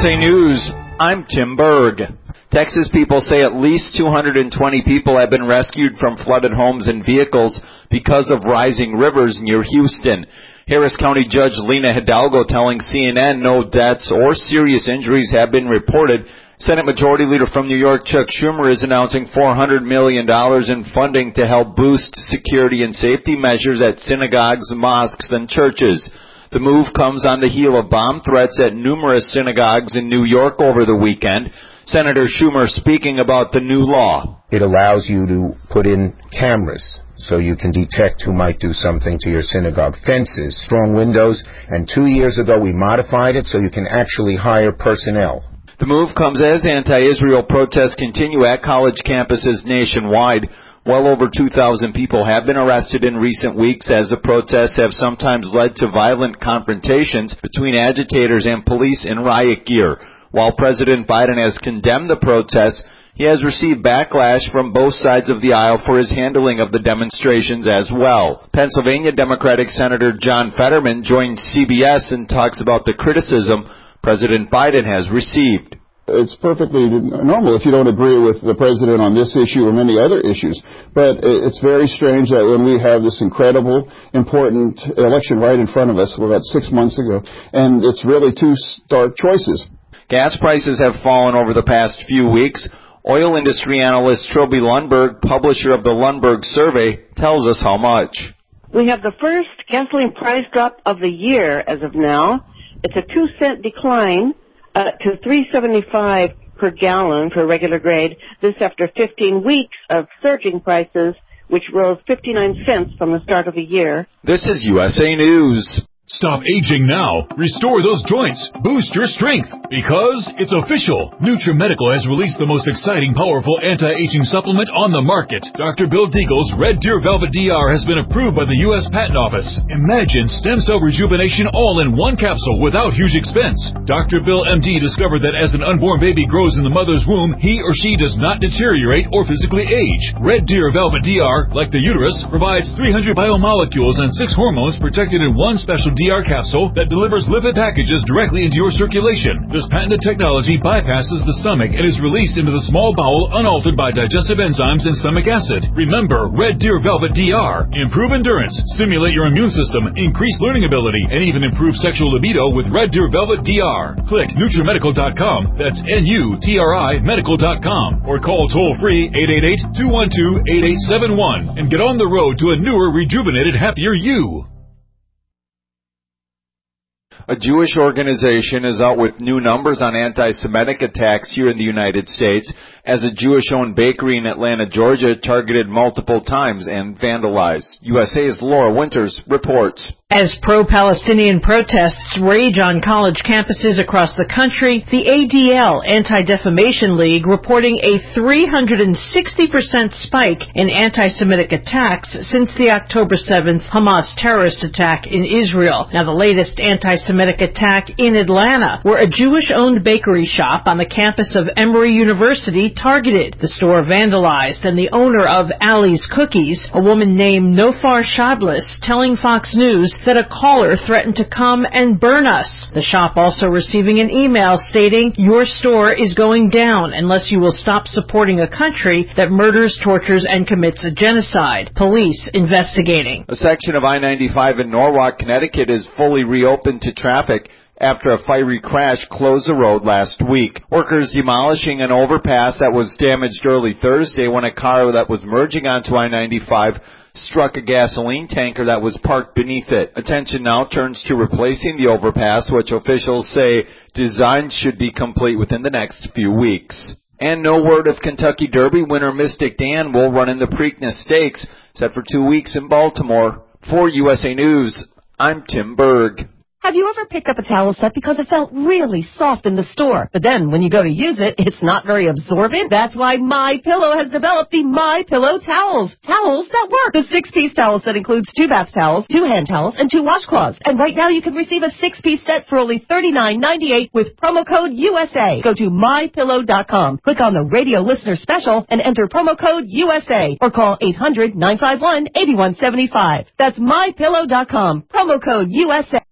USA News, I'm Tim Berg. Texas people say at least 220 people have been rescued from flooded homes and vehicles because of rising rivers near Houston. Harris County Judge Lena Hidalgo telling CNN no deaths or serious injuries have been reported. Senate Majority Leader from New York, Chuck Schumer, is announcing $400 million in funding to help boost security and safety measures at synagogues, mosques, and churches. The move comes on the heel of bomb threats at numerous synagogues in New York over the weekend. Senator Schumer speaking about the new law. It allows you to put in cameras so you can detect who might do something to your synagogue. Fences, strong windows, and 2 years ago we modified it so you can actually hire personnel. The move comes as anti-Israel protests continue at college campuses nationwide. Well over 2,000 people have been arrested in recent weeks as the protests have sometimes led to violent confrontations between agitators and police in riot gear. While President Biden has condemned the protests, he has received backlash from both sides of the aisle for his handling of the demonstrations as well. Pennsylvania Democratic Senator John Fetterman joined CBS and talks about the criticism President Biden has received. It's perfectly normal if you don't agree with the president on this issue or many other issues. But it's very strange that when we have this incredible, important election right in front of us, about 6 months ago, and it's really two stark choices. Gas prices have fallen over the past few weeks. Oil industry analyst Trilby Lundberg, publisher of the Lundberg Survey, tells us how much. We have the first gasoline price drop of the year as of now. It's a 2-cent decline to $3.75 per gallon for regular grade. This after 15 weeks of surging prices, which rose 59 cents from the start of the year. This is USA News. Stop aging now. Restore those joints. Boost your strength. Because it's official. NutriMedical has released the most exciting, powerful anti-aging supplement on the market. Dr. Bill Deagle's Red Deer Velvet DR has been approved by the U.S. Patent Office. Imagine stem cell rejuvenation all in one capsule without huge expense. Dr. Bill MD discovered that as an unborn baby grows in the mother's womb, he or she does not deteriorate or physically age. Red Deer Velvet DR, like the uterus, provides 300 biomolecules and 6 hormones protected in one special DR capsule that delivers lipid packages directly into your circulation. This patented technology bypasses the stomach and is released into the small bowel unaltered by digestive enzymes and stomach acid. Remember, Red Deer Velvet DR. Improve endurance, stimulate your immune system, increase learning ability, and even improve sexual libido with Red Deer Velvet DR. Click NutriMedical.com, that's NUTRI Medical.com, or call toll-free 888-212-8871 and get on the road to a newer, rejuvenated, happier you. A Jewish organization is out with new numbers on anti-Semitic attacks here in the United States as a Jewish-owned bakery in Atlanta, Georgia, targeted multiple times and vandalized. USA's Laura Winters reports. As pro-Palestinian protests rage on college campuses across the country, the ADL, Anti-Defamation League, reporting a 360% spike in anti-Semitic attacks since the October 7th Hamas terrorist attack in Israel. Now, the latest anti-Semitic attack in Atlanta, where a Jewish-owned bakery shop on the campus of Emory University targeted. The store vandalized, and the owner of Ali's Cookies, a woman named Nofar Shadlis, telling Fox News that a caller threatened to come and burn us. The shop also receiving an email stating, "Your store is going down unless you will stop supporting a country that murders, tortures, and commits a genocide." Police investigating. A section of I-95 in Norwalk, Connecticut is fully reopened to traffic after a fiery crash closed the road last week. Workers demolishing an overpass that was damaged early Thursday when a car that was merging onto I-95 struck a gasoline tanker that was parked beneath it. Attention now turns to replacing the overpass, which officials say design should be complete within the next few weeks. And no word if Kentucky Derby winner Mystic Dan will run in the Preakness Stakes, set for 2 weeks in Baltimore. For USA News, I'm Tim Berg. Have you ever picked up a towel set because it felt really soft in the store, but then when you go to use it, it's not very absorbent? That's why MyPillow has developed the MyPillow towels. Towels that work. The 6-piece towel set includes 2 bath towels, 2 hand towels, and 2 washcloths. And right now you can receive a 6-piece set for only $39.98 with promo code USA. Go to MyPillow.com, click on the radio listener special, and enter promo code USA, or call 800-951-8175. That's MyPillow.com, promo code USA.